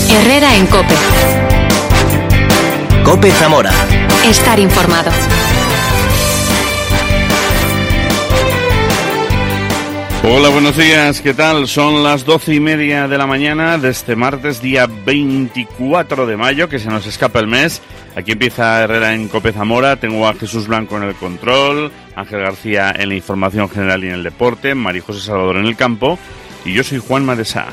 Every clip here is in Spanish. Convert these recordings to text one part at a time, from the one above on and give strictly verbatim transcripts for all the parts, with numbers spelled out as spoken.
Herrera en COPE. COPE Zamora. Estar informado. Hola, buenos días, ¿qué tal? Son las doce y media de la mañana de este martes, día veinticuatro de mayo, que se nos escapa el mes. Aquí empieza Herrera en COPE Zamora. Tengo a Jesús Blanco en el control, Ángel García en la información general y en el deporte, María José Salvador en el campo, y yo soy Juanma de Sá.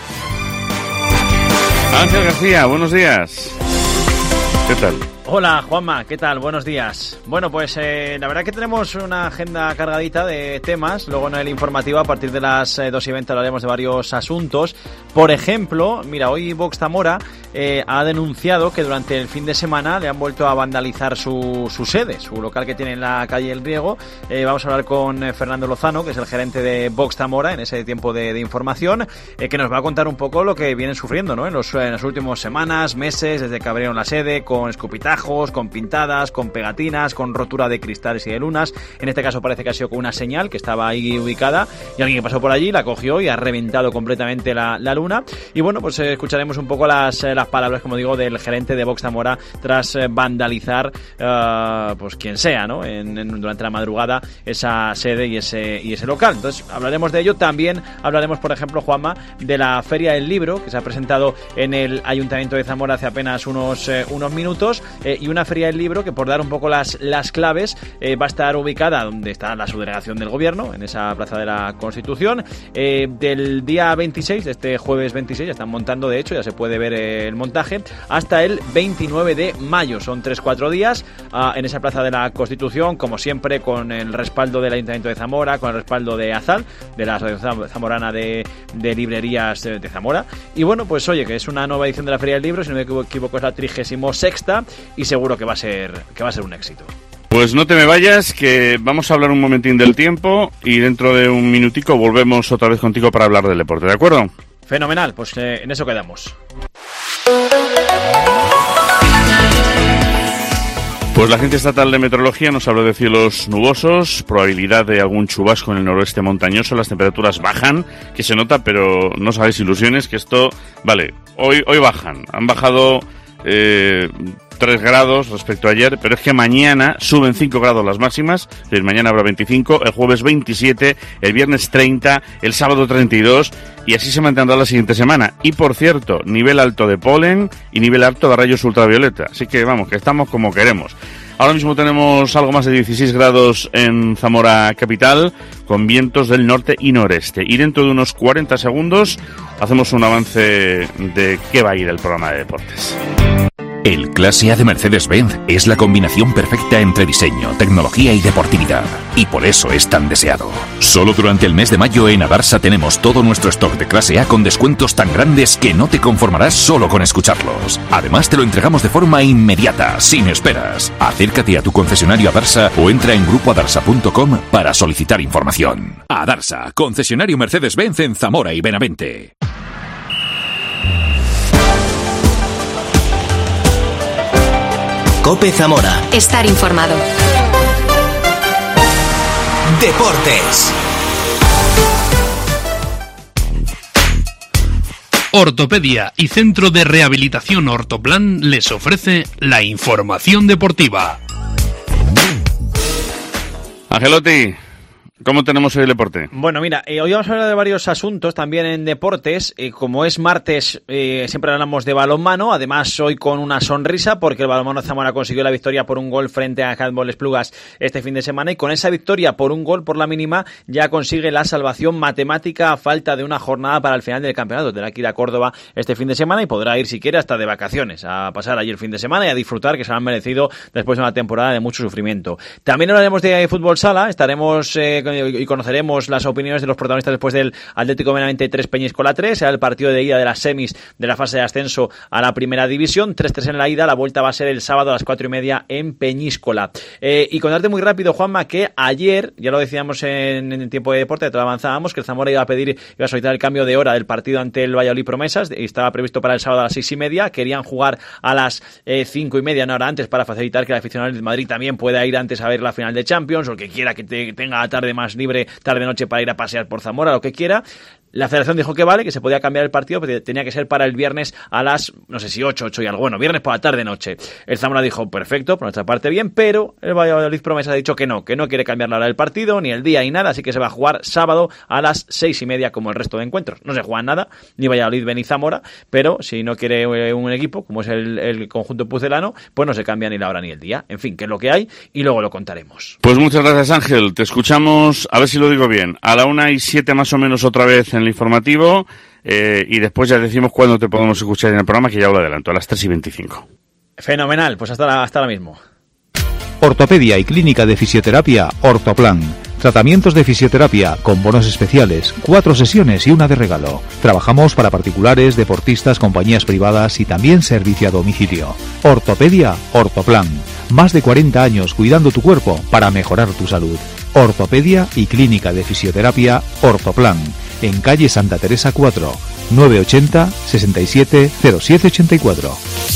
Ángel García, buenos días. ¿Qué tal? Hola Juanma, ¿qué tal? Buenos días. Bueno, pues eh, la verdad que tenemos una agenda cargadita de temas. Luego en el informativo a partir de las eh, dos y veinte hablaremos de varios asuntos. Por ejemplo, mira, hoy Vox Zamora eh, ha denunciado que durante el fin de semana le han vuelto a vandalizar su, su sede, su local que tiene en la calle El Riego. Eh, vamos a hablar con eh, Fernando Lozano, que es el gerente de Vox Zamora en ese tiempo de, de información, eh, que nos va a contar un poco lo que vienen sufriendo, ¿no? En, los, en las últimas semanas, meses, desde que abrieron la sede, con escupitajos, con pintadas, con pegatinas, con rotura de cristales y de lunas. En este caso parece que ha sido con una señal que estaba ahí ubicada y alguien que pasó por allí la cogió y ha reventado completamente la, la luna. Y bueno, pues eh, escucharemos un poco las, eh, las palabras, como digo, del gerente de Vox Zamora tras eh, vandalizar, uh, pues quien sea, ¿no? En, en, durante la madrugada esa sede y ese, y ese local. Entonces hablaremos de ello. También hablaremos, por ejemplo, Juanma, de la Feria del Libro que se ha presentado en el Ayuntamiento de Zamora hace apenas unos, eh, unos minutos. Eh, y una feria del libro que, por dar un poco las, las claves, eh, va a estar ubicada donde está la subdelegación del gobierno, en esa plaza de la Constitución, eh, del día veintiséis, este jueves veintiséis, ya están montando, de hecho, ya se puede ver eh, el montaje, hasta el veintinueve de mayo, son tres cuatro días, uh, en esa plaza de la Constitución, como siempre, con el respaldo del Ayuntamiento de Zamora, con el respaldo de Azal, de la Asociación Zamorana de, de Librerías de, de Zamora, y bueno, pues oye, que es una nueva edición de la Feria del Libro, si no me equivoco es la trigésimo sexta, y seguro que va a ser que va a ser un éxito. Pues no te me vayas, que vamos a hablar un momentín del tiempo y dentro de un minutico volvemos otra vez contigo para hablar del deporte, ¿de acuerdo? Fenomenal, pues eh, en eso quedamos. Pues la Agencia Estatal de Meteorología nos habla de cielos nubosos, probabilidad de algún chubasco en el noroeste montañoso, las temperaturas bajan, que se nota, pero no os hagáis ilusiones, que esto, vale, hoy, hoy bajan, han bajado eh, tres grados respecto a ayer, pero es que mañana suben cinco grados las máximas, es decir, mañana habrá veinticinco, el jueves veintisiete, el viernes treinta, el sábado treinta y dos, y así se mantendrá la siguiente semana. Y por cierto, nivel alto de polen y nivel alto de rayos ultravioleta, así que vamos, que estamos como queremos. Ahora mismo tenemos algo más de dieciséis grados en Zamora capital, con vientos del norte y noreste. Y dentro de unos cuarenta segundos hacemos un avance de qué va a ir el programa de deportes. El Clase A de Mercedes-Benz es la combinación perfecta entre diseño, tecnología y deportividad. Y por eso es tan deseado. Solo durante el mes de mayo en Adarsa tenemos todo nuestro stock de Clase A con descuentos tan grandes que no te conformarás solo con escucharlos. Además te lo entregamos de forma inmediata, sin esperas. Acércate a tu concesionario Adarsa o entra en grupo adarsa punto com para solicitar información. Adarsa, concesionario Mercedes-Benz en Zamora y Benavente. COPE Zamora. Estar informado. Deportes. Ortopedia y Centro de Rehabilitación Ortoplan les ofrece la información deportiva. Angelotti, ¿cómo tenemos hoy el deporte? Bueno, mira, eh, hoy vamos a hablar de varios asuntos también en deportes. Eh, como es martes, eh, siempre hablamos de balonmano. Además, hoy con una sonrisa, porque el balonmano Zamora consiguió la victoria por un gol frente a Handball Esplugas este fin de semana. Y con esa victoria por un gol por la mínima, ya consigue la salvación matemática a falta de una jornada para el final del campeonato. Tendrá que ir a Córdoba este fin de semana y podrá ir, si quiere, hasta de vacaciones, a pasar allí el fin de semana y a disfrutar, que se lo han merecido después de una temporada de mucho sufrimiento. También hablaremos de fútbol sala. Estaremos eh, y conoceremos las opiniones de los protagonistas después del Atlético Benavente tres Peñíscola tres, será el partido de ida de las semis de la fase de ascenso a la primera división, tres tres en la ida, la vuelta va a ser el sábado a las cuatro y media en Peñíscola. Eh, y contarte muy rápido, Juanma, que ayer, ya lo decíamos en, en el tiempo de deporte, te lo avanzábamos, que el Zamora iba a pedir, iba a solicitar el cambio de hora del partido ante el Valladolid Promesas, y estaba previsto para el sábado a las seis y media, querían jugar a las eh, cinco y media, una hora antes, para facilitar que el aficionado del Madrid también pueda ir antes a ver la final de Champions, o el que quiera que te, tenga la tarde más libre, tarde-noche, para ir a pasear por Zamora, lo que quiera. La federación dijo que vale, que se podía cambiar el partido, pero tenía que ser para el viernes a las, no sé si ocho, ocho y algo, bueno, viernes por la tarde-noche. El Zamora dijo, perfecto, por nuestra parte bien, pero el Valladolid Promesas ha dicho que no, que no quiere cambiar la hora del partido, ni el día, ni nada, así que se va a jugar sábado a las seis y media como el resto de encuentros. No se juega nada, ni Valladolid ni Zamora, pero si no quiere un equipo, como es el, el conjunto pucelano, pues no se cambia ni la hora ni el día. En fin, que es lo que hay, y luego lo contaremos. Pues muchas gracias, Ángel. Te escuchamos, a ver si lo digo bien, a la una y siete más o menos otra vez en el informativo, eh, y después ya decimos cuándo te podemos escuchar en el programa, que ya lo adelanto, a las tres y veinticinco. Fenomenal, pues hasta, la, hasta ahora mismo. Ortopedia y Clínica de Fisioterapia Ortoplan. Tratamientos de fisioterapia con bonos especiales, cuatro sesiones y una de regalo. Trabajamos para particulares, deportistas, compañías privadas y también servicio a domicilio. Ortopedia Ortoplan. Más de cuarenta años cuidando tu cuerpo para mejorar tu salud. Ortopedia y Clínica de Fisioterapia Ortoplan. En calle Santa Teresa cuatro, nueve ochenta, sesenta y siete, cero siete ochenta y cuatro.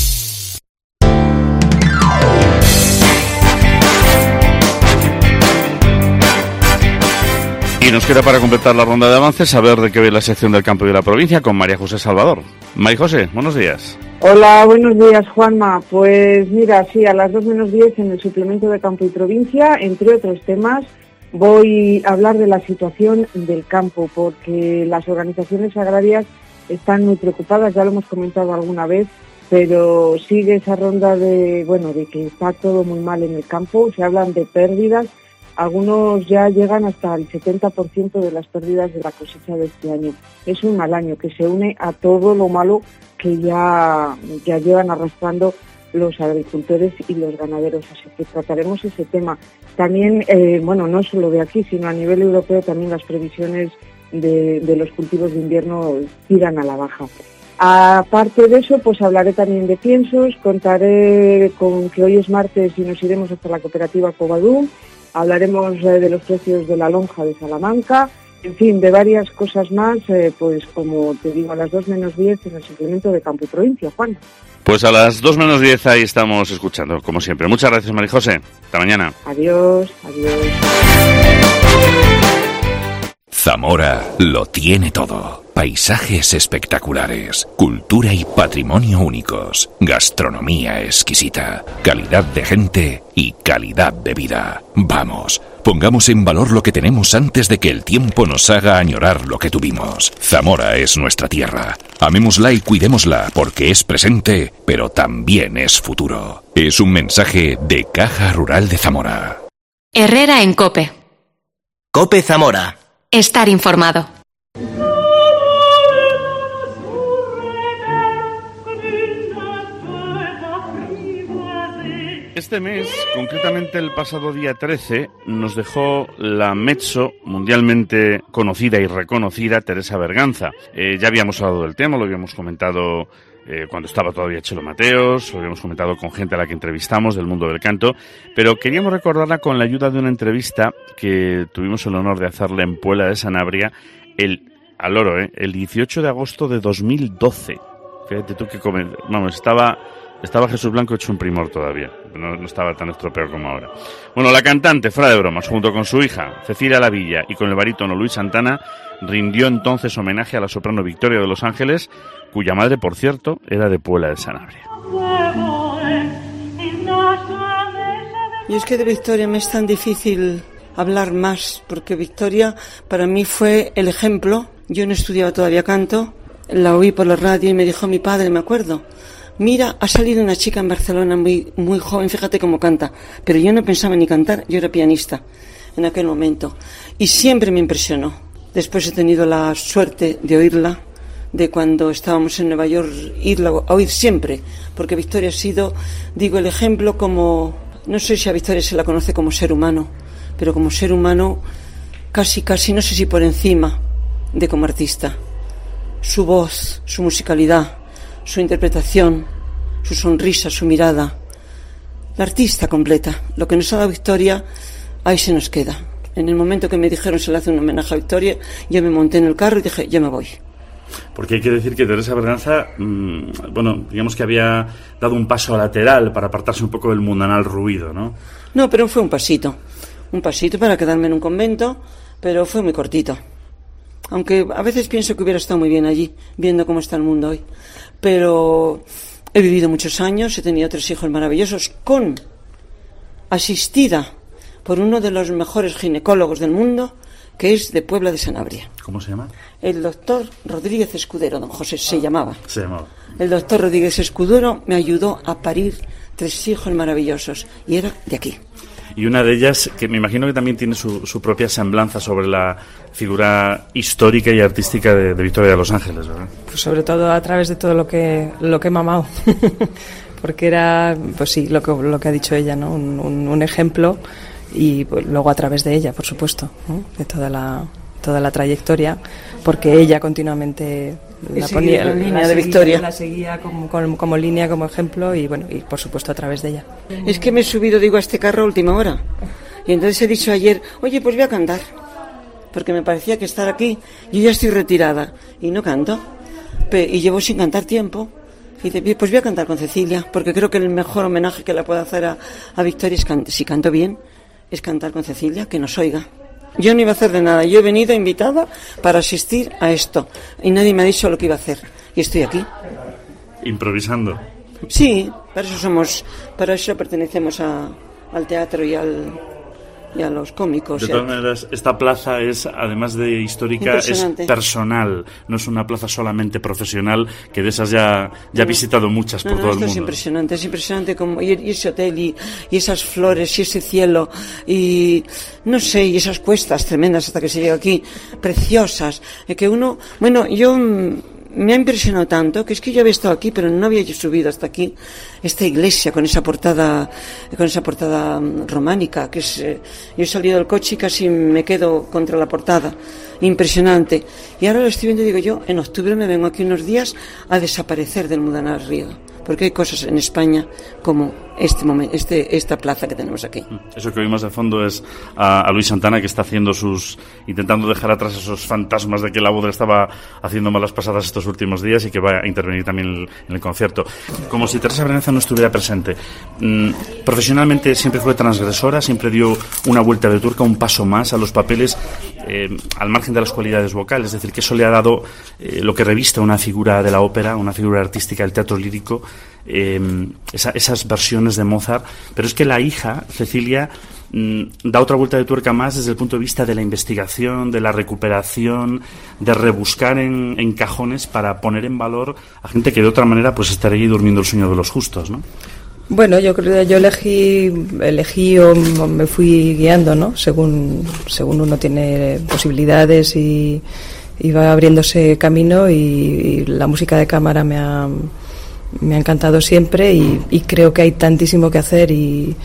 Y nos queda para completar la ronda de avances saber de qué ve la sección del campo y de la provincia con María José Salvador. María José, buenos días. Hola, buenos días, Juanma. Pues mira, sí, a las dos menos diez en el suplemento de campo y provincia, entre otros temas, voy a hablar de la situación del campo, porque las organizaciones agrarias están muy preocupadas, ya lo hemos comentado alguna vez, pero sigue esa ronda de, bueno, de que está todo muy mal en el campo, se hablan de pérdidas. Algunos ya llegan hasta el setenta por ciento de las pérdidas de la cosecha de este año. Es un mal año que se une a todo lo malo que ya, ya llevan arrastrando los agricultores y los ganaderos. Así que trataremos ese tema. También, eh, bueno, no solo de aquí, sino a nivel europeo también las previsiones de, de los cultivos de invierno tiran a la baja. Aparte de eso, pues hablaré también de piensos, contaré con que hoy es martes y nos iremos hasta la cooperativa Covadú. Hablaremos eh, de los precios de la lonja de Salamanca, en fin, de varias cosas más, eh, pues como te digo, a las dos menos diez en el suplemento de Campo y Provincia, Juan. Pues a las dos menos diez ahí estamos escuchando, como siempre. Muchas gracias, María José. Hasta mañana. Adiós, adiós. Zamora lo tiene todo. Paisajes espectaculares, cultura y patrimonio únicos, gastronomía exquisita, calidad de gente y calidad de vida. Vamos, pongamos en valor lo que tenemos antes de que el tiempo nos haga añorar lo que tuvimos. Zamora es nuestra tierra. Amémosla y cuidémosla porque es presente, pero también es futuro. Es un mensaje de Caja Rural de Zamora. Herrera en COPE. COPE Zamora. Estar informado. Este mes, concretamente el pasado día trece, nos dejó la mezzo mundialmente conocida y reconocida Teresa Berganza. Eh, ya habíamos hablado del tema, lo habíamos comentado eh, cuando estaba todavía Chelo Mateos, lo habíamos comentado con gente a la que entrevistamos del mundo del canto, pero queríamos recordarla con la ayuda de una entrevista que tuvimos el honor de hacerle en Puebla de Sanabria el, al oro, eh, el dieciocho de agosto de dos mil doce. Fíjate tú que come, vamos, estaba... Estaba Jesús Blanco hecho un primor todavía, no, no estaba tan estropeado como ahora. Bueno, la cantante, fuera de bromas, junto con su hija, Cecilia Lavilla, y con el barítono Luis Santana, rindió entonces homenaje a la soprano Victoria de Los Ángeles, cuya madre, por cierto, era de Puebla de Sanabria. Y es que de Victoria me es tan difícil hablar más, porque Victoria para mí fue el ejemplo. Yo no estudiaba todavía canto, la oí por la radio y me dijo mi padre, me acuerdo: mira, ha salido una chica en Barcelona muy, muy joven, fíjate cómo canta. Pero yo no pensaba ni cantar, yo era pianista en aquel momento. Y siempre me impresionó. Después he tenido la suerte de oírla, de cuando estábamos en Nueva York, irla a oír siempre. Porque Victoria ha sido, digo, el ejemplo como... No sé si a Victoria se la conoce como ser humano, pero como ser humano casi, casi, no sé si por encima de como artista. Su voz, su musicalidad, su interpretación, su sonrisa, su mirada. La artista completa. Lo que nos ha dado Victoria, ahí se nos queda. En el momento que me dijeron se le hace un homenaje a Victoria, yo me monté en el carro y dije, ya me voy. Porque hay que decir que Teresa Berganza, mmm, bueno, digamos que había dado un paso lateral para apartarse un poco del mundanal ruido, ¿no? No, pero fue un pasito. Un pasito para quedarme en un convento, pero fue muy cortito. aunque a veces pienso que hubiera estado muy bien allí, viendo cómo está el mundo hoy. Pero he vivido muchos años, he tenido tres hijos maravillosos, con asistida por uno de los mejores ginecólogos del mundo, que es de Puebla de Sanabria. ¿Cómo se llama? El doctor Rodríguez Escudero, don José se llamaba. Se llamaba. El doctor Rodríguez Escudero me ayudó a parir tres hijos maravillosos, y era de aquí. Y una de ellas, que me imagino que también tiene su, su propia semblanza sobre la figura histórica y artística de, de Victoria de los Ángeles, ¿verdad? Pues sobre todo a través de todo lo que lo que he mamado. Porque era, pues sí, lo que, lo que ha dicho ella, ¿no? Un, un, un ejemplo, y pues, luego a través de ella, por supuesto, ¿no? De toda la, toda la trayectoria, porque ella continuamente la ponía, la línea la de seguía, Victoria. La seguía como, como, como línea, como ejemplo, y bueno, y por supuesto a través de ella. Es que me he subido, digo, a este carro a última hora. Y entonces he dicho ayer, oye, pues voy a cantar. Porque me parecía que estar aquí, yo ya estoy retirada y no canto. Y llevo sin cantar tiempo. Y dice, pues voy a cantar con Cecilia, porque creo que el mejor homenaje que le puedo hacer a, a Victoria es, can- si canto bien, es cantar con Cecilia, que nos oiga. Yo no iba a hacer de nada, yo he venido invitada para asistir a esto, y nadie me ha dicho lo que iba a hacer, y estoy aquí. Improvisando. Sí, para eso somos, para eso pertenecemos a, al teatro y al... y a los cómicos. De todas maneras, esta plaza es, además de histórica, es personal. No es una plaza solamente profesional, que de esas ya, ya he visitado muchas por no, no, todo el esto mundo. Es impresionante, es impresionante como y, y ese hotel y, y esas flores y ese cielo y no sé, y esas cuestas tremendas hasta que se llega aquí, preciosas, que uno, bueno, yo me ha impresionado tanto que es que yo había estado aquí, pero no había subido hasta aquí esta iglesia con esa portada, con esa portada románica, que es, eh, yo he salido del coche y casi me quedo contra la portada, impresionante. Y ahora lo estoy viendo y digo yo, en octubre me vengo aquí unos días a desaparecer del Mudanar Río, porque hay cosas en España como este momento, este, esta plaza que tenemos aquí. Eso que oímos de fondo es a, a Luis Santana, que está haciendo sus, intentando dejar atrás esos fantasmas de que la boda estaba haciendo malas pasadas estos últimos días y que va a intervenir también en el, en el concierto. Como si Teresa Bernaza no estuviera presente. Mm, profesionalmente siempre fue transgresora, siempre dio una vuelta de tuerca, un paso más a los papeles, eh, al margen de las cualidades vocales, es decir, que eso le ha dado eh, lo que reviste una figura de la ópera, una figura artística del teatro lírico, eh, esa, esas versiones de Mozart, pero es que la hija, Cecilia, mmm, da otra vuelta de tuerca más desde el punto de vista de la investigación, de la recuperación, de rebuscar en, en cajones para poner en valor a gente que de otra manera pues estaría ahí durmiendo el sueño de los justos, ¿no? Bueno, yo creo yo elegí elegí o me fui guiando, ¿no? Según según uno tiene posibilidades y, y va abriéndose camino, y, y la música de cámara me ha me ha encantado siempre, y, y creo que hay tantísimo que hacer y,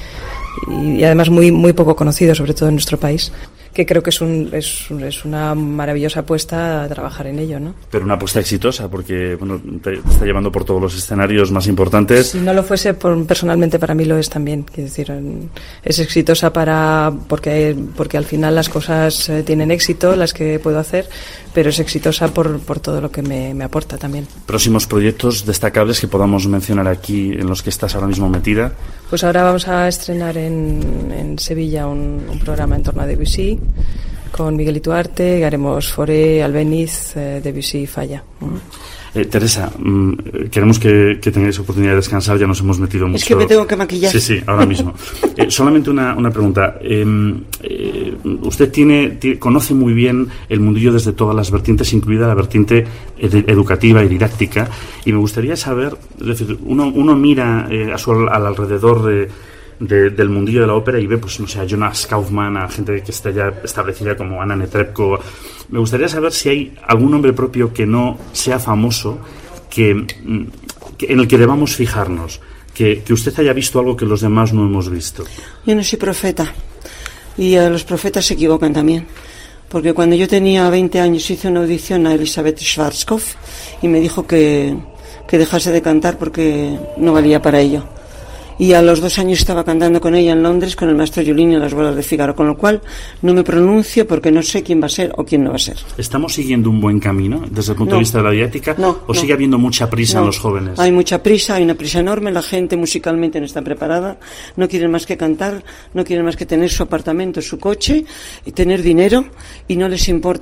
y además muy muy poco conocido, sobre todo en nuestro país, que creo que es un es, es una maravillosa apuesta a trabajar en ello, ¿no? Pero una apuesta exitosa, porque bueno, te está llevando por todos los escenarios más importantes. Si no lo fuese, por, personalmente para mí lo es también. Quiero decir, es exitosa para porque porque al final las cosas eh, tienen éxito, las que puedo hacer, pero es exitosa por, por todo lo que me, me aporta también. ¿Próximos proyectos destacables que podamos mencionar aquí en los que estás ahora mismo metida? Pues ahora vamos a estrenar en, en Sevilla un, un programa en torno a Debussy con Miguel Ituarte, y haremos Fauré, Albéniz, eh, Debussy y Falla. Eh, Teresa, mmm, queremos que, que tengáis oportunidad de descansar, ya nos hemos metido mucho. Es que me tengo que maquillar. Sí, sí, ahora mismo. eh, solamente una, una pregunta. Eh, eh, usted tiene, tiene, conoce muy bien el mundillo desde todas las vertientes, incluida la vertiente ed- educativa y didáctica, y me gustaría saber, es decir, uno, uno mira eh, a su, al alrededor de De, del mundillo de la ópera y ve, pues no sé, a Jonas Kaufmann, a gente que está ya establecida como Anna Netrebko. Me gustaría saber si hay algún nombre propio que no sea famoso, que, que en el que debamos fijarnos, que, que usted haya visto algo que los demás no hemos visto. Yo no soy profeta, y a los profetas se equivocan también, porque cuando yo tenía veinte años hice una audición a Elisabeth Schwarzkopf y me dijo que, que dejase de cantar porque no valía para ello. Y a los dos años estaba cantando con ella en Londres con el maestro Giulini en las bodas de Fígaro, con lo cual no me pronuncio porque no sé quién va a ser o quién no va a ser. ¿Estamos siguiendo un buen camino desde el punto no, de vista de la didáctica? No, ¿O no, sigue habiendo mucha prisa no, en los jóvenes? Hay mucha prisa, hay una prisa enorme, la gente musicalmente no está preparada, no quieren más que cantar, no quieren más que tener su apartamento, su coche, y tener dinero, y no les importa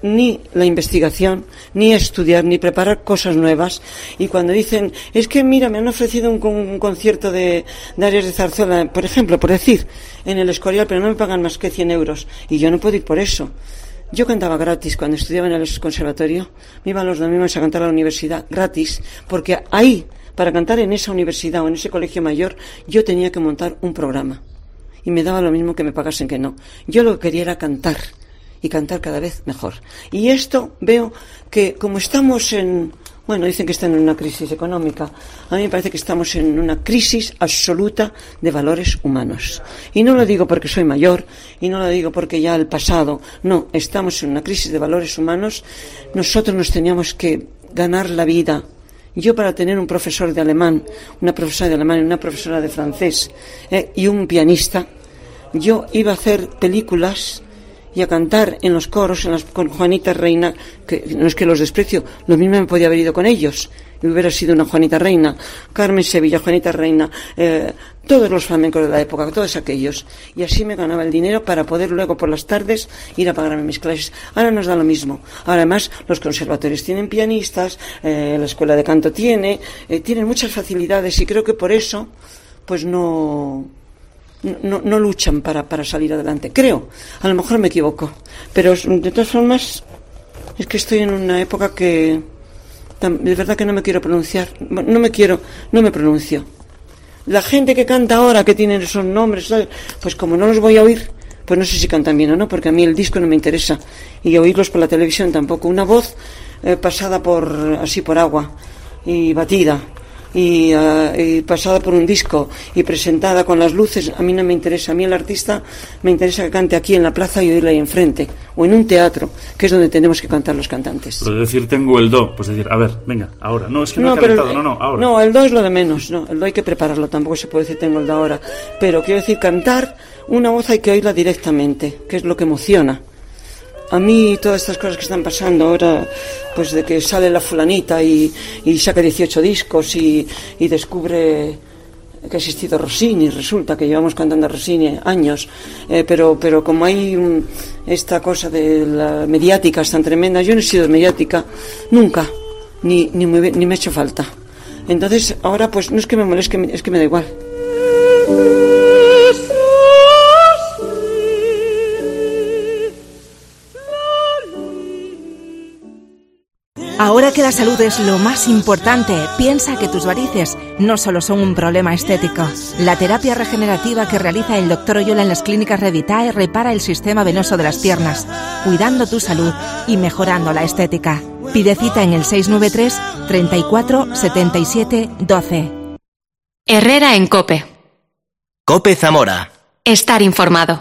ni la investigación, ni estudiar, ni preparar cosas nuevas. Y cuando dicen, es que mira, me han ofrecido un, un concierto de, de Arias de Zarzuela, por ejemplo, por decir, en el Escorial, pero no me pagan más que cien euros, y yo no puedo ir por eso. Yo cantaba gratis cuando estudiaba en el conservatorio, me iba los domingos a cantar a la universidad gratis, porque ahí, para cantar en esa universidad o en ese colegio mayor, yo tenía que montar un programa. Y me daba lo mismo que me pagasen que no. Yo lo que quería era cantar. Y cantar cada vez mejor. Y esto veo que como estamos en... Bueno, dicen que están en una crisis económica. A mí me parece que estamos en una crisis absoluta de valores humanos. Y no lo digo porque soy mayor, y no lo digo porque ya el pasado. No, estamos en una crisis de valores humanos. Nosotros nos teníamos que ganar la vida. Yo, para tener un profesor de alemán, una profesora de alemán y una profesora de francés eh, y un pianista, yo iba a hacer películas y a cantar en los coros en las, con Juanita Reina, que no es que los desprecio, lo mismo me podía haber ido con ellos y hubiera sido una Juanita Reina, Carmen Sevilla, Juanita Reina, eh, todos los flamencos de la época, todos aquellos, y así me ganaba el dinero para poder luego por las tardes ir a pagarme mis clases. Ahora nos da lo mismo. Ahora además los conservatorios tienen pianistas, eh, la escuela de canto tiene, eh, tienen muchas facilidades, y creo que por eso pues no No, no luchan para, para salir adelante. Creo, a lo mejor me equivoco, pero de todas formas es que estoy en una época que de verdad que no me quiero pronunciar, no me quiero, no me pronuncio. La gente que canta ahora, que tienen esos nombres, pues como no los voy a oír, pues no sé si cantan bien o no, porque a mí el disco no me interesa, y oírlos por la televisión tampoco. Una voz eh, pasada por así por agua y batida Y, uh, y pasada por un disco y presentada con las luces, a mí no me interesa. A mí el artista me interesa que cante aquí en la plaza y oírla ahí enfrente, o en un teatro, que es donde tenemos que cantar los cantantes. Pero decir tengo el do, pues decir, a ver, venga, ahora. No, es que no, no he pero, calentado, no, no, ahora. No, el do es lo de menos, no, el do hay que prepararlo, tampoco se puede decir tengo el do ahora. Pero quiero decir, cantar una voz hay que oírla directamente, que es lo que emociona. A mí todas estas cosas que están pasando ahora, pues de que sale la fulanita y, y saca dieciocho discos y, y descubre que ha existido Rossini, resulta que llevamos cantando a Rossini años, eh, pero pero como hay um, esta cosa de la mediática tan tremenda, yo no he sido mediática nunca, ni, ni, me, ni me ha hecho falta. Entonces ahora pues no es que me moleste, es que, es que me da igual. Ahora que la salud es lo más importante, piensa que tus varices no solo son un problema estético. La terapia regenerativa que realiza el doctor Oyola en las clínicas Revitae repara el sistema venoso de las piernas, cuidando tu salud y mejorando la estética. Pide cita en el seis nueve tres, treinta y cuatro, setenta y siete, doce. Herrera en COPE. COPE Zamora. Estar informado.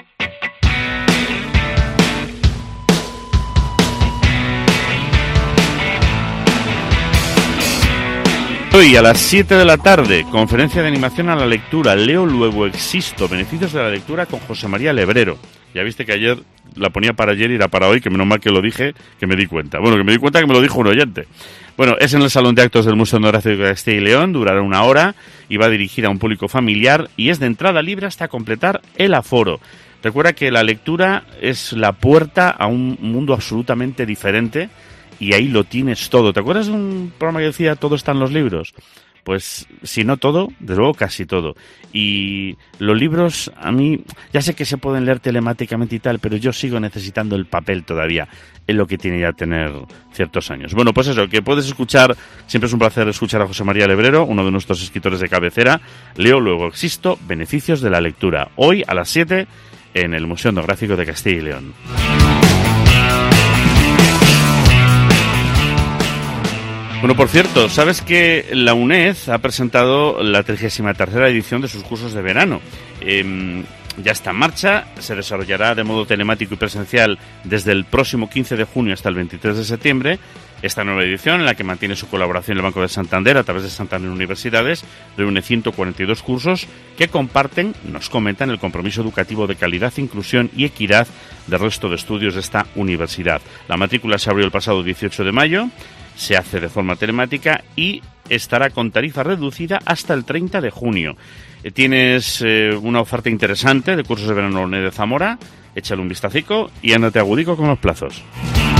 Hoy a las siete de la tarde, conferencia de animación a la lectura, Leo luego existo, beneficios de la lectura con José María Lebrero. Ya viste que ayer la ponía para ayer y era para hoy, que menos mal que lo dije, que me di cuenta. Bueno, que me di cuenta que me lo dijo un oyente. Bueno, es en el Salón de Actos del Museo Etnográfico de Castilla y León, durará una hora y va dirigida a un público familiar y es de entrada libre hasta completar el aforo. Recuerda que la lectura es la puerta a un mundo absolutamente diferente. Y ahí lo tienes todo. ¿Te acuerdas de un programa que decía todo está en los libros? Pues si no todo, desde luego casi todo. Y los libros, a mí, ya sé que se pueden leer telemáticamente y tal, pero yo sigo necesitando el papel todavía. Es lo que tiene ya tener ciertos años. Bueno, pues eso, que puedes escuchar, siempre es un placer escuchar a José María Lebrero, uno de nuestros escritores de cabecera. Leo, luego existo, beneficios de la lectura. Hoy a las siete en el Museo Etnográfico de Castilla y León. Bueno, por cierto, ¿sabes que la UNED ha presentado la trigésima tercera edición de sus cursos de verano? Eh, ya está en marcha, se desarrollará de modo telemático y presencial desde el próximo quince de junio hasta el veintitrés de septiembre. Esta nueva edición, en la que mantiene su colaboración el Banco de Santander a través de Santander Universidades, reúne ciento cuarenta y dos cursos que comparten, nos comentan, el compromiso educativo de calidad, inclusión y equidad del resto de estudios de esta universidad. La matrícula se abrió el pasado dieciocho de mayo. Se hace de forma telemática y estará con tarifa reducida hasta el treinta de junio. Eh, tienes eh, una oferta interesante de cursos de verano de Zamora. Échale un vistacico y ándate agudico con los plazos.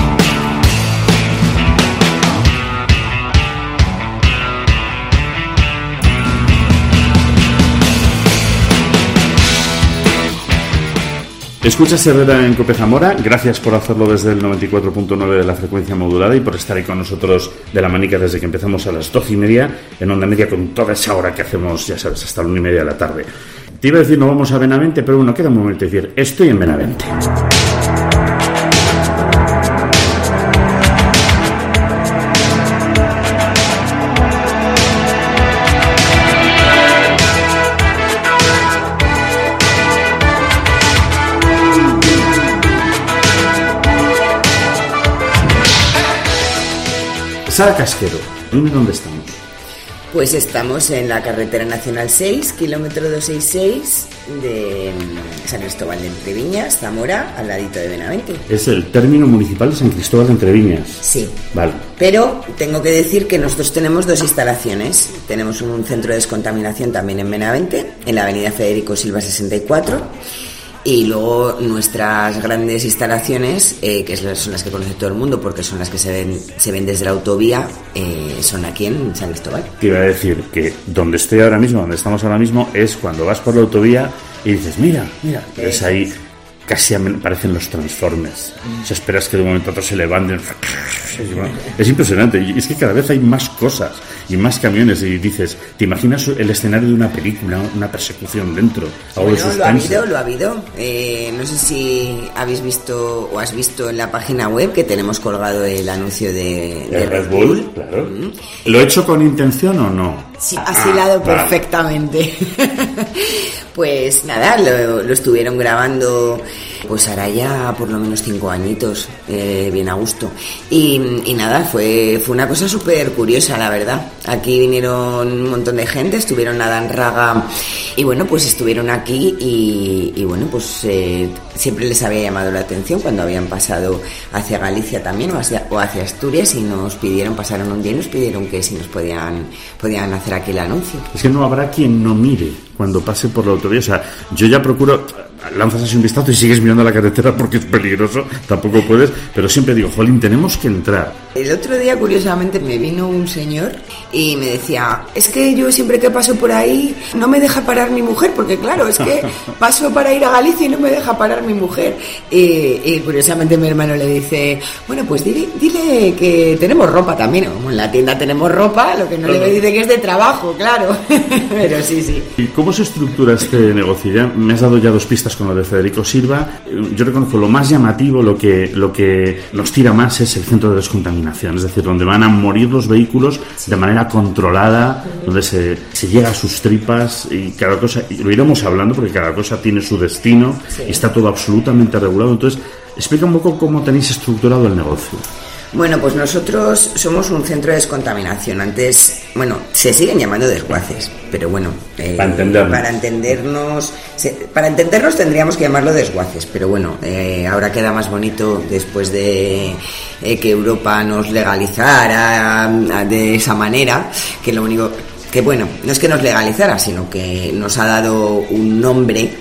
Escuchas Herrera en Cope Zamora, gracias por hacerlo desde el noventa y cuatro punto nueve de la frecuencia modulada y por estar ahí con nosotros de la manica desde que empezamos a las doce y media en Onda Media con toda esa hora que hacemos, ya sabes, hasta la una y media de la tarde. Te iba a decir no vamos a Benavente, pero bueno, queda un momento de decir, estoy en Benavente. Sara Casquero, dime dónde estamos. Pues estamos en la carretera nacional seis, kilómetro doscientos sesenta y seis de San Cristóbal de Entreviñas, Zamora, al ladito de Benavente. Es el término municipal de San Cristóbal de Entreviñas. Sí. Vale. Pero tengo que decir que nosotros tenemos dos instalaciones. Tenemos un centro de descontaminación también en Benavente, en la avenida Federico Silva sesenta y cuatro. Y luego nuestras grandes instalaciones, eh, que son las que conoce todo el mundo porque son las que se ven, se ven desde la autovía, eh, son aquí en San Cristóbal. Te iba a decir que donde estoy ahora mismo, donde estamos ahora mismo, es cuando vas por la autovía y dices, mira, mira, ves ahí, casi parecen los Transformers. O sea, esperas que de un momento a otro se levanten. Es impresionante. Y es que cada vez hay más cosas y más camiones. Y dices, ¿te imaginas el escenario de una película, una persecución dentro? Algo bueno, de lo ha habido, lo ha habido. Eh, no sé si habéis visto o has visto en la página web que tenemos colgado el anuncio de, de Red, Red Bull. Bull. Claro. Mm. ¿Lo he hecho con intención o no? Sí, asilado ah, perfectamente. Pues nada, lo, lo estuvieron grabando pues ahora ya por lo menos cinco añitos, eh, bien a gusto. Y, y nada, fue, fue una cosa súper curiosa, la verdad. Aquí vinieron un montón de gente, estuvieron a Dan Raga y bueno, pues estuvieron aquí y, y bueno, pues eh, siempre les había llamado la atención cuando habían pasado hacia Galicia también o hacia, o hacia Asturias y nos pidieron, pasaron un día y nos pidieron que si nos podían, podían hacer aquí el anuncio. Es que no habrá quien no mire cuando pase por la autovía. O sea, yo ya procuro, lanzas así un vistazo y sigues mirando la carretera porque es peligroso, tampoco puedes, pero siempre digo, jolín, tenemos que entrar. El otro día, curiosamente, me vino un señor y me decía, es que yo siempre que paso por ahí no me deja parar mi mujer, porque claro, es que paso para ir a Galicia y no me deja parar mi mujer. Y, y curiosamente mi hermano le dice, bueno, pues dile, dile que tenemos ropa también, como en la tienda tenemos ropa, lo que no le dice que es de trabajo, claro, pero sí, sí. ¿Y cómo se estructura este negocio? Ya me has dado ya dos pistas con lo de Federico Silva. Yo reconozco lo más llamativo, lo que, lo que nos tira más es el centro de descontaminación, es decir, donde van a morir los vehículos de manera controlada, donde se, se llega a sus tripas y cada cosa, y lo iremos hablando porque cada cosa tiene su destino sí. Y está todo absolutamente regulado. Entonces, explica un poco cómo tenéis estructurado el negocio. Bueno, pues nosotros somos un centro de descontaminación. Antes, bueno, se siguen llamando desguaces, pero bueno, eh, para, entendernos. para entendernos, se, para entendernos tendríamos que llamarlo desguaces, pero bueno, eh, ahora queda más bonito después de eh, que Europa nos legalizara a, a, de esa manera, que lo único que bueno, no es que nos legalizara, sino que nos ha dado un nombre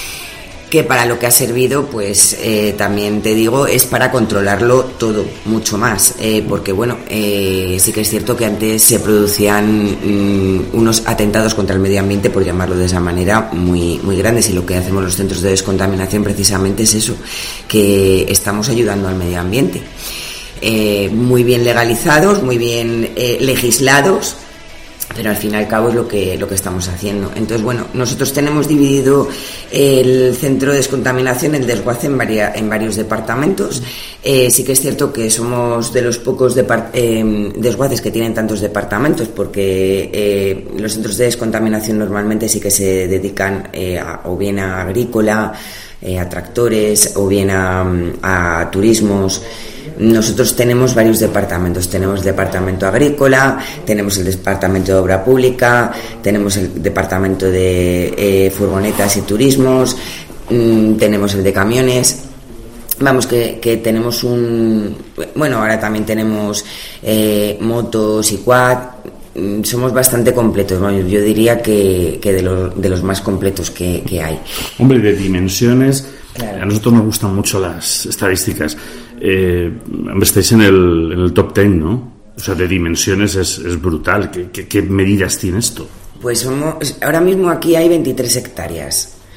que para lo que ha servido, pues eh, también te digo, es para controlarlo todo, mucho más, eh, porque bueno, eh, sí que es cierto que antes se producían mm, unos atentados contra el medio ambiente, por llamarlo de esa manera, muy, muy grandes, y lo que hacemos los centros de descontaminación precisamente es eso, que estamos ayudando al medio ambiente, eh, muy bien legalizados, muy bien eh, legislados, pero al fin y al cabo es lo que lo que estamos haciendo. Entonces, bueno, nosotros tenemos dividido el centro de descontaminación, el desguace, en, varia, en varios departamentos. Eh, sí que es cierto que somos de los pocos depart- eh, desguaces que tienen tantos departamentos, porque eh, los centros de descontaminación normalmente sí que se dedican eh, a, o bien a agrícola, eh, a tractores, o bien a, a turismos. Nosotros tenemos varios departamentos, tenemos el departamento agrícola, tenemos el departamento de obra pública, tenemos el departamento de eh, furgonetas y turismos, mmm, tenemos el de camiones. Vamos, que, que tenemos un... Bueno, ahora también tenemos eh, motos y quad. Somos bastante completos, ¿no? Yo diría que, que de, los, de los más completos que, que hay. Hombre, de dimensiones, claro. A nosotros nos gustan mucho las estadísticas. Eh, estáis en el, en el top ten, ¿no? O sea, de dimensiones es, es brutal. ¿Qué, qué, ¿Qué medidas tiene esto? Pues somos, ahora mismo aquí hay veintitrés hectáreas.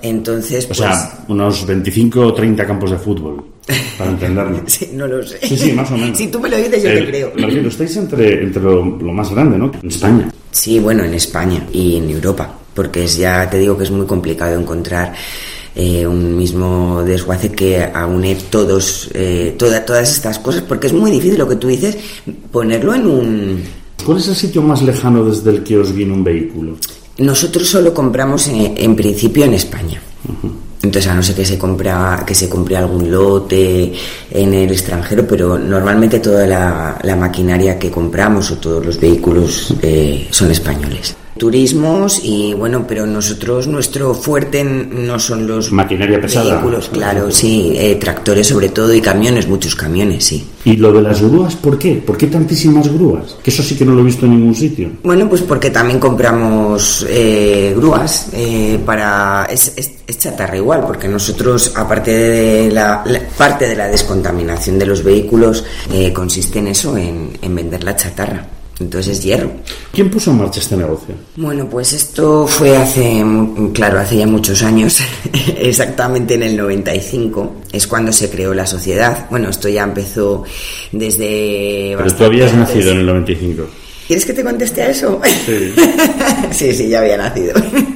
Entonces, o pues... sea, unos veinticinco o treinta campos de fútbol, para entendernos. Sí, no lo sé. Sí, sí, más o menos. Si tú me lo dices, yo eh, te creo. Me refiero, estáis entre, entre lo, lo más grande, ¿no? En España. Sí, bueno, en España y en Europa, porque es, ya te digo que es muy complicado encontrar eh, un mismo desguace que aúne todos, eh, toda, todas estas cosas, porque es muy difícil lo que tú dices, ponerlo en un... ¿Cuál es el sitio más lejano desde el que os viene un vehículo? Nosotros solo compramos en, en principio en España. Uh-huh. Entonces, a no ser que se compra, que se compre algún lote en el extranjero, pero normalmente toda la, la maquinaria que compramos o todos los vehículos eh, son españoles. Turismos y bueno, pero nosotros, nuestro fuerte no son los maquinaria pesada, vehículos, claro, sí, eh, tractores sobre todo y camiones, muchos camiones, sí. ¿Y lo de las grúas por qué? ¿Por qué tantísimas grúas? Que eso sí que no lo he visto en ningún sitio. Bueno, pues porque también compramos eh, grúas eh, para... Es, es, es chatarra igual, porque nosotros, aparte de la, la parte de la descontaminación de los vehículos, eh, consiste en eso, en, en vender la chatarra. Entonces es hierro. ¿Quién puso en marcha este negocio? Bueno, pues esto fue hace, claro, hace ya muchos años, exactamente en el noventa y cinco, es cuando se creó la sociedad. Bueno, esto ya empezó desde... Pero tú habías antes. Nacido en el noventa y cinco. ¿Quieres que te conteste a eso? Sí. sí, sí, ya había nacido.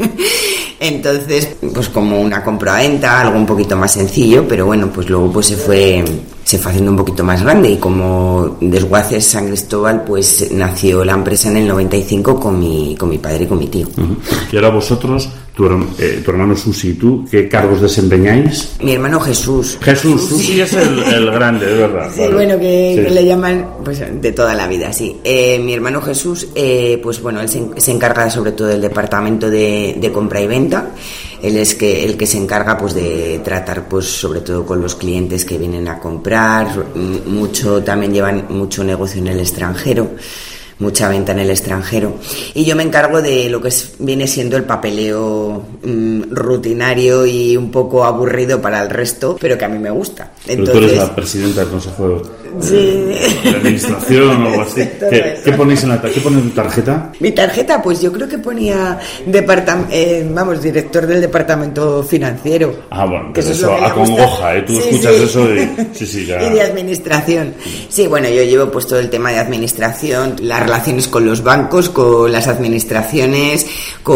Entonces, pues como una compra-venta, algo un poquito más sencillo, pero bueno, pues luego pues se fue... se fue haciendo un poquito más grande y como Desguaces San Cristóbal, pues nació la empresa en el noventa y cinco con mi, con mi padre y con mi tío. Uh-huh. Y ahora vosotros, tu, eh, tu hermano Susi y tú, ¿qué cargos desempeñáis? Mi hermano Jesús. Jesús, Susi, Susi es el, el grande, de verdad. Sí, vale. Bueno, que, sí. que le llaman pues de toda la vida, sí. Eh, mi hermano Jesús, eh, pues bueno, él se, se encarga sobre todo del departamento de, de compra y venta. Él es que el que se encarga pues de tratar pues sobre todo con los clientes que vienen a comprar, mucho también llevan mucho negocio en el extranjero, mucha venta en el extranjero, y yo me encargo de lo que es, viene siendo el papeleo mmm, rutinario y un poco aburrido para el resto, pero que a mí me gusta. Entonces, pero tú eres la presidenta del consejo sí. de administración o algo así. ¿Qué, ¿Qué ponéis en la ¿Qué pone en tu tarjeta? Mi tarjeta, pues yo creo que ponía departam eh, vamos, director del departamento financiero. Ah, bueno, que eso, eso acongoja, ¿eh? Tú sí, escuchas sí. eso y, sí, sí, ya. Y de administración. Sí, bueno, yo llevo pues todo el tema de administración, las relaciones con los bancos, con las administraciones,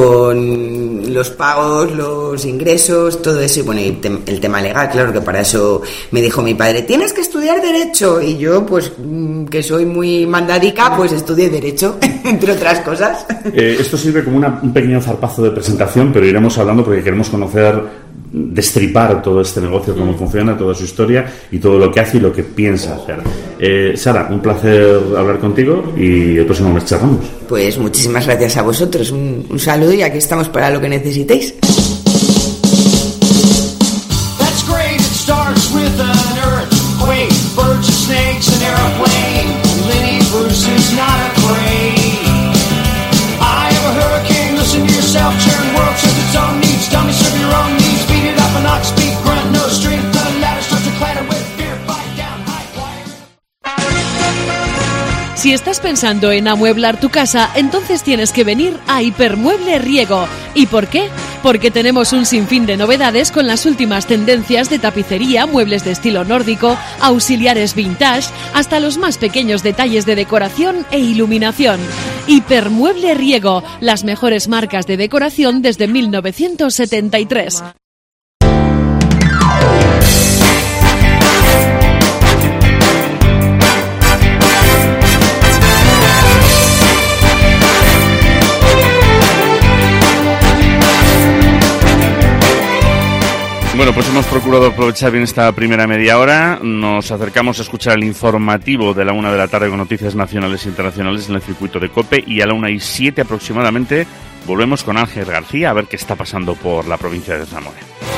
con los pagos, los ingresos, todo eso. Y bueno, y te, el tema legal, claro que para eso me dijo mi padre, tienes que estudiar Derecho. Y yo, pues, que soy muy mandadica, pues estudié Derecho, entre otras cosas. Eh, esto sirve como una, un pequeño zarpazo de presentación, pero iremos hablando porque queremos conocer, destripar todo este negocio, cómo funciona, toda su historia y todo lo que hace y lo que piensa hacer. Eh, Sara, un placer hablar contigo y el próximo mes charlamos. Pues muchísimas gracias a vosotros, un, un saludo y aquí estamos para lo que necesitéis. Si estás pensando en amueblar tu casa, entonces tienes que venir a Hipermueble Riego. ¿Y por qué? Porque tenemos un sinfín de novedades con las últimas tendencias de tapicería, muebles de estilo nórdico, auxiliares vintage, hasta los más pequeños detalles de decoración e iluminación. Hipermueble Riego, las mejores marcas de decoración desde mil novecientos setenta y tres. Bueno, pues hemos procurado aprovechar bien esta primera media hora. Nos acercamos a escuchar el informativo de la una de la tarde con noticias nacionales e internacionales en el circuito de COPE, y a la una y siete aproximadamente volvemos con Ángel García a ver qué está pasando por la provincia de Zamora.